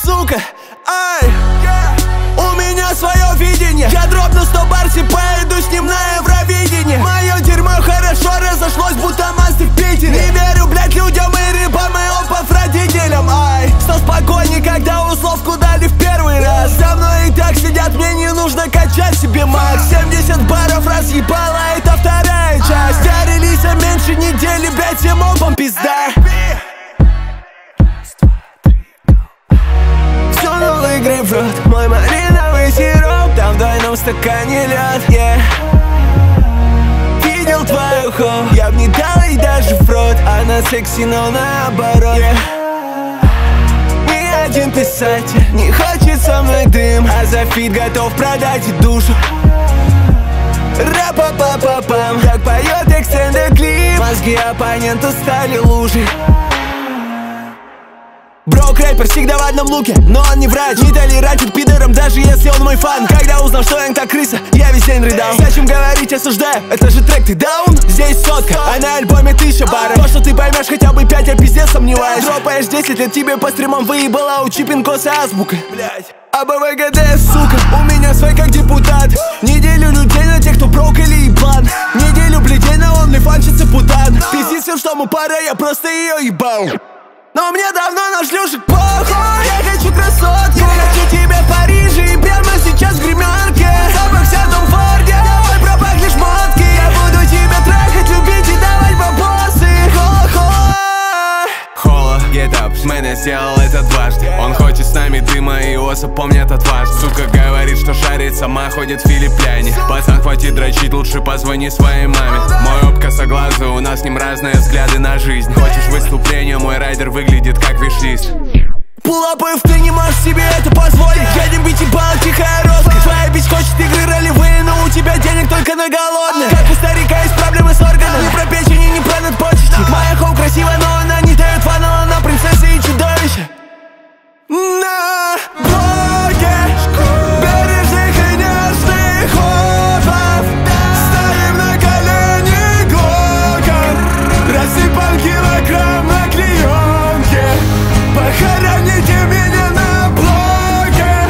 сука, ай. У меня свое видение. Я дропну 100 барс и поеду с ним на Евровидение. Мое дерьмо хорошо разошлось, будто масты в Питере. Не верю, блять, людям и рыбам и опов родителям. Ай, стал спокойней, когда условку дали в первый раз. За мной и так сидят, мне не нужно качать себе макс. 70 баров разъебала, это вторая часть. До релиза меньше недели, блять, всем опам пизда. Все новый грейпфрут, мой малиновый сироп. Там в двойном стакане лед, yeah. Видел твою хоу, я б не дал ей даже в рот. Она секси, но наоборот, yeah. Ни один писатель не хочет со мной дым, а за фит готов продать и душу. Ра-па-па-па-пам, как поет экстендед клип. Мозги оппонента стали лужей. Брок рэпер всегда в одном луке, но он не врач. Не толерантен пидором, даже если он мой фан. Когда узнал, что я так крыса, я весь день рыдал. Зачем говорить осуждаю, это же трек, ты даун? Здесь сотка, а на альбоме 1000 баров. То, что ты поймешь хотя бы 5, я пиздец сомневаюсь. Дропаешь 10 лет, тебе по стримам выебала, учи пин-коса азбука. Блять. АБВГД, сука, у меня свой как депутат. Неделю людей на тех, кто брок или еблан. Неделю блядей на онлифанщице путан. Пиздец всем, что ему пора, я просто ее ебал. Но мне давно на шлюшек похуй. Я хочу красотки, я хочу тебя в Париже и прямо сейчас в гримерке. Запах вся в том Форде, ой, пропахли шмотки. Я буду тебя трахать, любить и давать бабосы. Холо, get up, Мэне сделал это дважды. Он хочет с нами дыма и оса помнят отважно. Сука говорит, что шарит, сама ходит в Филиппляне. Пацан, хватит дрочить, лучше позвони своей маме. Мой оп косоглазый, у нас с ним разные взгляды на жизнь. Хочешь выступление, мой райдер выглядит как виш-лист. Пулапов, ты не можешь себе это позволить. Едем бить ебал, тихая роскошь. Твоя бич хочет игры ролевые, но у тебя денег только на голодных. Как у старика есть проблемы с органами. Ни про печень и ни про надпочечник. Моя хоу красивая, но она не дает фана. Она принцесса и чудовище. На блоке бережных и нежных опов ставим на колени глоков. Рассыпан килограмм на клеенке. Похороните меня на блоке.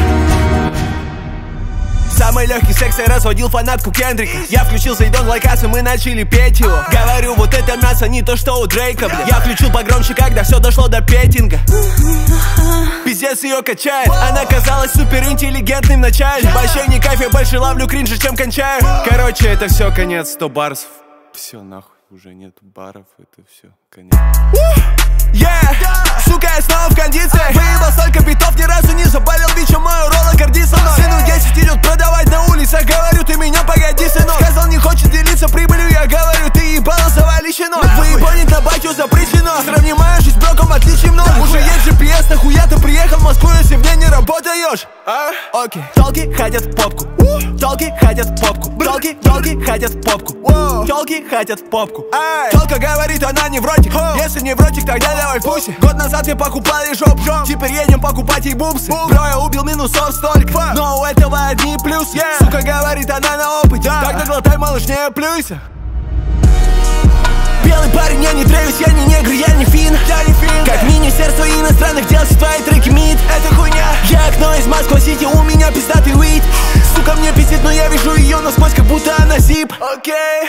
Самый легкий секс я разводил фанатку Кендрика. Я включил Зайдон Лайкас и мы начали петь его. Говорю, вот это мясо не то, что у Дрейка, бля. Я включил погромче, когда все дошло до петинга. Пиздец ее качает. Она казалась суперинтеллигентной в начале. Вообще не кайф, я больше ловлю кринжа, чем кончаю. Короче, это все, конец, 100 барсов. Все, нахуй, уже нет баров, это все, конец. Сука, я снова в кондициях. Выебал столько битов, ни разу не заболел бичом. Мою роллы, гордится мной. Сыну 10 идет продавать на улицах. Говорю, ты меня погоди, сынок. Сказал, не хочет делиться прибылью. Я говорю, ты ебало, завали щенок. Выебонит на батю запрещено. Сравни мою жизнь с броком, отличий много. Уже есть GPS, нахуя ты приехал в Москву, если в ней не работаешь? Окей. Толки хотят в попку. Толки хотят в попку. Толки хотят в попку. Толки хотят в попку. Толка говорит, она невротик. Если невротик, тогда давай в пусе. Год назад я покупал ей жоп. Теперь едем покупать ей бубсы. Бро, я убил минусов столько, но у этого одни плюсы. Сука говорит, она на опыте. Тогда глотай, малыш, не плюйся. Белый парень, я не Трэвис, я не негр, я не фин. Как министерство иностранных дел, все твои треки мид. Это хуйня. Я окно из Москва-Сити, у меня пиздатый уид. Сука мне пиздит, но я вижу ее насквозь, как будто она зип. Окей.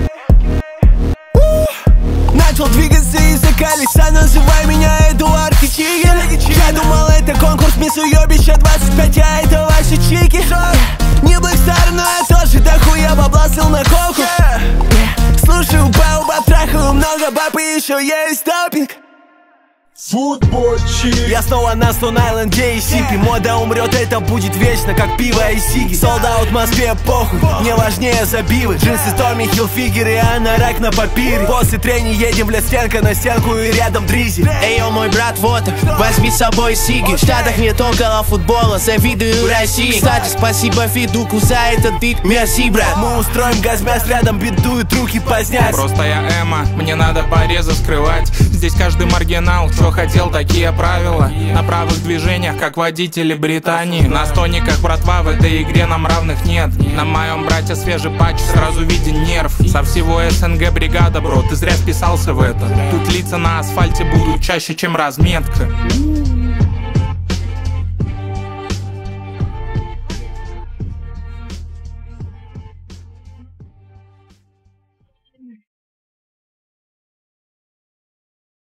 Начал двигаться из-за колеса, называй меня Эдуард Кичигин. Я думал, это конкурс Мисс Уёбища 25, а это ваши чики. Не Блэкстар, но я тоже дохуя бабла слил на коку. Слушаю баубаб, трахаю много баб и еще есть топинг. Футбольчик. Я снова на Стоун-Айленде и Сипи. Мода умрет, это будет вечно, как пиво и сиги. Солдаут в Москве, похуй, мне важнее забивы. Джинсы Томми Хилфигер и анорак на папире. После трени едем, блядь, стенка на стенку и рядом Дризи. Эй, йо, мой брат, вот он, возьми с собой сиги. В Штатах нет около футбола, завидую России. Кстати, спасибо Фидуку за этот бит, мерси, брат. Мы устроим газмяс рядом, бедуют руки позднять. Просто я Эма, мне надо порезы скрывать. Здесь каждый маргинал, кто хотел, такие правила. На правых движениях, как водители Британии. На стониках, братва, в этой игре нам равных нет. На моем брате свежий патч, сразу виден нерв. Со всего СНГ бригада, бро, ты зря вписался в это. Тут лица на асфальте будут чаще, чем разметка.